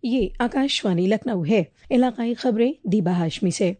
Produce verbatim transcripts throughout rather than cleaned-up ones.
ये आकाशवाणी लखनऊ है। इलाकाई खबरें दीबा हाशमी से।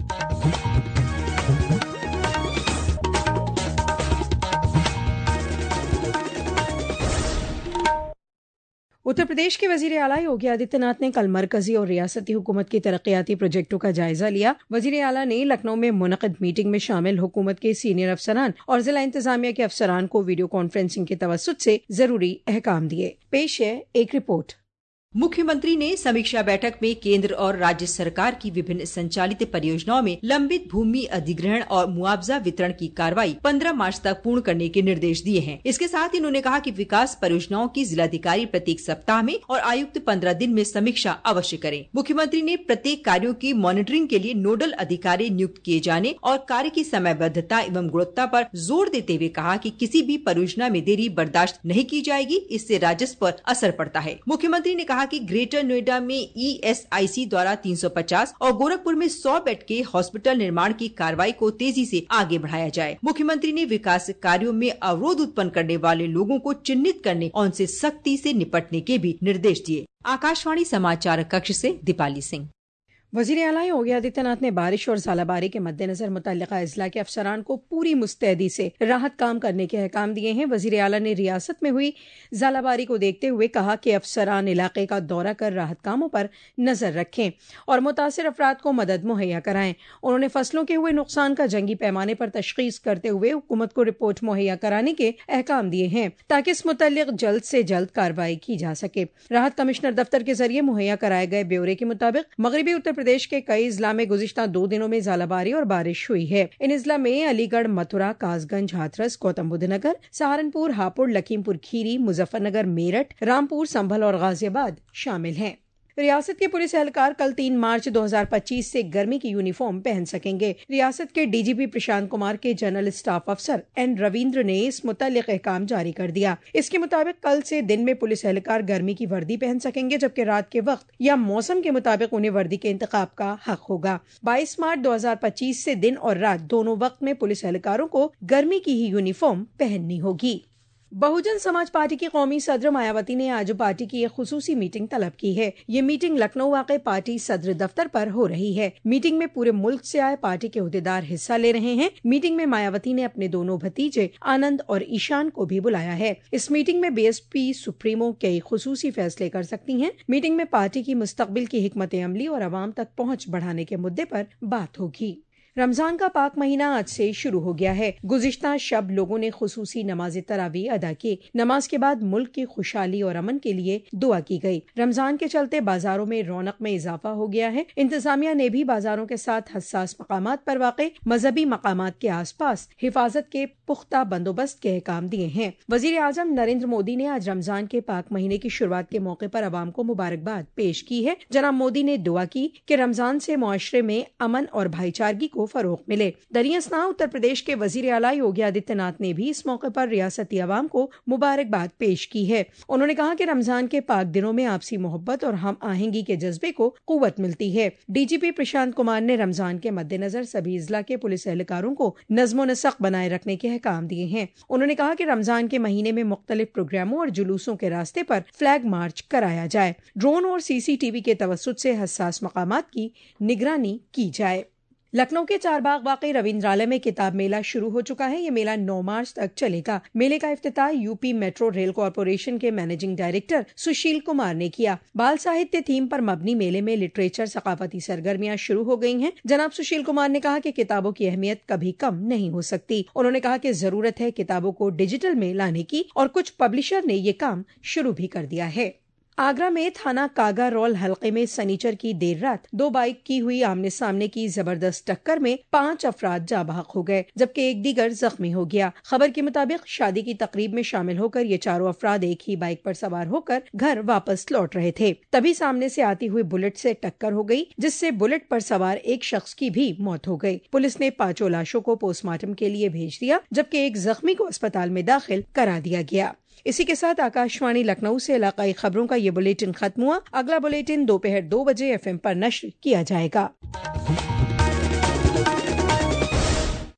उत्तर प्रदेश के वजीर आला योगी आदित्यनाथ ने कल मरकजी और रियासती हुकूमत की तरक्याती प्रोजेक्टों का जायजा लिया। वजीर आला ने लखनऊ में मुनक़िद मीटिंग में शामिल हुकूमत के सीनियर अफसरान और जिला इंतजामिया के अफसरान को वीडियो कॉन्फ्रेंसिंग के तवस्सुत से जरूरी अहकाम दिए। पेश है एक रिपोर्ट। मुख्यमंत्री ने समीक्षा बैठक में केंद्र और राज्य सरकार की विभिन्न संचालित परियोजनाओं में लंबित भूमि अधिग्रहण और मुआवजा वितरण की कार्रवाई पंद्रह मार्च तक पूर्ण करने के निर्देश दिए हैं। इसके साथ ही उन्होंने कहा कि विकास परियोजनाओं की जिलाधिकारी प्रत्येक सप्ताह में और आयुक्त पंद्रह दिन में समीक्षा अवश्य करें। मुख्यमंत्री ने प्रत्येक कार्यों की मॉनिटरिंग के लिए नोडल अधिकारी नियुक्त किए जाने और कार्य की समयबद्धता एवं गुणवत्ता पर जोर देते हुए कहा कि किसी भी परियोजना में देरी बर्दाश्त नहीं की जाएगी, इससे राजस्व पर असर पड़ता है। मुख्यमंत्री ने कहा कि ग्रेटर नोएडा में ई एस आई सी द्वारा तीन सौ पचास और गोरखपुर में सौ बेड के हॉस्पिटल निर्माण की कार्रवाई को तेजी से आगे बढ़ाया जाए। मुख्यमंत्री ने विकास कार्यों में अवरोध उत्पन्न करने वाले लोगों को चिन्हित करने और उनसे सख्ती से निपटने के भी निर्देश दिए। आकाशवाणी समाचार कक्ष से दीपाली सिंह। वज़ीर आला योगी आदित्यनाथ ने बारिश और ज़ालाबारी के मद्देनजर मुतल्लिका अज़ला के अफसरान को पूरी मुस्तैदी से राहत काम करने के अहकाम दिए हैं। वज़ीर आला ने रियासत में हुई ज़ालाबारी को देखते हुए कहा कि अफसरान इलाके का दौरा कर राहत कामों पर नजर रखें और मुतासिर अफराद को मदद मुहैया कराएं। उन्होंने फसलों के हुए नुकसान का जंगी पैमाने पर तशख़ीस करते हुए हुकूमत को रिपोर्ट मुहैया कराने के अहकाम दिए हैं ताकि इस मुतल्लिक जल्द से जल्द कार्रवाई की जा सके। राहत कमिश्नर दफ्तर के जरिए मुहैया कराए गए ब्यौरे के मुताबिक मगरबी उत्तर प्रदेश के कई जिला में गुज़िश्ता दो दिनों में ज़ालाबारी और बारिश हुई है। इन इजला में अलीगढ़, मथुरा, कासगंज, हाथरस, गौतम बुद्ध नगर, सहारनपुर, हापुड़, लखीमपुर खीरी, मुजफ्फरनगर, मेरठ, रामपुर, संभल और गाजियाबाद शामिल हैं। रियासत के पुलिस एहलकार कल तीन मार्च दो हज़ार पच्चीस से गर्मी की यूनिफॉर्म पहन सकेंगे। रियासत के D G P Prashant Kumar के जनरल स्टाफ अफसर एन रविंद्र ने इस मुतल्लिक अहकाम जारी कर दिया। इसके मुताबिक कल से दिन में पुलिस एहलकार गर्मी की वर्दी पहन सकेंगे, जबकि रात के वक्त या मौसम के मुताबिक उन्हें वर्दी के इंतखाब का हक होगा। बाईस मार्च दो हज़ार पच्चीस से दिन और रात दोनों वक्त में पुलिस एहलकारों को गर्मी की ही यूनिफॉर्म पहननी होगी। बहुजन समाज पार्टी की कौमी सदर मायावती ने आज पार्टी की एक खुसूसी मीटिंग तलब की है। ये मीटिंग लखनऊ वाक़े पार्टी सदर दफ्तर पर हो रही है। मीटिंग में पूरे मुल्क से आए पार्टी के ओहदेदार हिस्सा ले रहे हैं। मीटिंग में मायावती ने अपने दोनों भतीजे आनंद और ईशान को भी बुलाया है। इस मीटिंग में बी एस पी सुप्रीमो कई खुसूसी फैसले कर सकती हैं। मीटिंग में पार्टी की मुस्तकबिल की हिकमत अमली और अवाम तक पहुँच बढ़ाने के मुद्दे पर बात होगी। रमजान का पाक महीना आज से शुरू हो गया है। गुज़िश्ता शब लोगों ने खुसूसी नमाज तरावी अदा की। नमाज के बाद मुल्क की खुशहाली और अमन के लिए दुआ की गई। रमजान के चलते बाजारों में रौनक में इजाफा हो गया है। इंतजामिया ने भी बाजारों के साथ हसास मकामात पर वाक़े मजहबी मकामात के आस पास हिफाजत के पुख्ता बंदोबस्त के अहकाम दिए हैं। वज़ीर आज़म नरेंद्र मोदी ने आज रमजान के पाक महीने की शुरुआत के मौके पर अवाम को मुबारकबाद पेश की है। जनाब मोदी ने दुआ की कि रमजान से मुआशरे में अमन और भाईचारगी को फरोग मिले। दरियासना उत्तर प्रदेश के वजीर आला योगी आदित्यनाथ ने भी इस मौके पर रियासती अवाम को मुबारकबाद पेश की है। उन्होंने कहा कि रमजान के पाक दिनों में आपसी मोहब्बत और हम आहंगी के जज्बे को कुव्वत मिलती है। D G P Prashant Kumar ने रमजान के मद्देनजर सभी जिला के पुलिस एहलकारों को नज़्म व नसक बनाए रखने के अहकाम दिए हैं। उन्होंने कहा कि रमजान के महीने में मुख्तलिफ प्रोग्रामों और जुलूसों के रास्ते पर फ्लैग मार्च कराया जाए। ड्रोन और सी सी टी वी के तवस्सुत से हसास मकामात की निगरानी की जाए। लखनऊ के चारबाग वाक़ई रविंद्रालय में किताब मेला शुरू हो चुका है। ये मेला नौ मार्च तक चलेगा। मेले का इफ्तिताह यूपी मेट्रो रेल कॉरपोरेशन के मैनेजिंग डायरेक्टर सुशील कुमार ने किया। बाल साहित्य थीम पर मबनी मेले में लिटरेचर सकाफती सरगर्मियां शुरू हो गई हैं। जनाब सुशील कुमार ने कहा कि किताबों की अहमियत कभी कम नहीं हो सकती। उन्होंने कहा कि जरूरत है किताबों को डिजिटल में लाने की और कुछ पब्लिशर ने ये काम शुरू भी कर दिया है। आगरा में थाना कागा रोल हलके में सनीचर की देर रात दो बाइक की हुई आमने सामने की जबरदस्त टक्कर में पांच अफराद जाँ बहक हो गए, जबकि एक दीगर जख्मी हो गया। खबर के मुताबिक शादी की तकरीब में शामिल होकर ये चारों अफराद एक ही बाइक पर सवार होकर घर वापस लौट रहे थे। तभी सामने से आती हुई बुलेट से टक्कर हो गई, जिससे बुलेट पर सवार एक शख्स की भी मौत हो गई। पुलिस ने पांचों लाशों को पोस्टमार्टम के लिए भेज दिया, जबकि एक जख्मी को अस्पताल में दाखिल करा दिया गया। इसी के साथ आकाशवाणी लखनऊ से इलाकाई खबरों का ये बुलेटिन खत्म हुआ। अगला बुलेटिन दोपहर दो बजे एफ एम पर नश्र किया जाएगा।